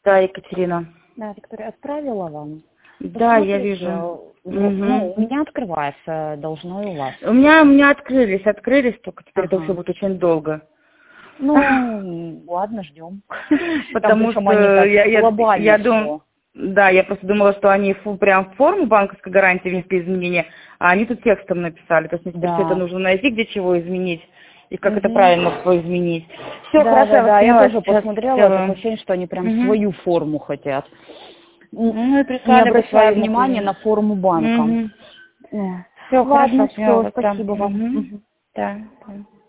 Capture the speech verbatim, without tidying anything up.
Да, Екатерина. Да, Виктория отправила вам. Да, я Посмотрите, вижу. ну, Угу. у меня открывается, должно и у вас. У меня, у меня открылись, открылись, только теперь это все Ага. будет очень долго. Ну, ладно, ждем. Потому что я, я, глобально я все. думаю, да, я просто думала, что они фу, прям форму банковской гарантии внесли изменения, а они тут текстом написали. То есть мне теперь Да. все это нужно найти, где чего изменить, и как это Угу. правильно все изменить. Все, Да, хорошо, да, я вас да, я поняла, тоже сейчас посмотрела, сделаю. такое ощущение, что они прям Угу. свою форму хотят. Ну и Не прислали бы обращая свою внимания на форму банка. Угу. Ну. Все, Ладно, хорошо, поняла все, вас там. спасибо вам. Угу. Мгм. Да, да.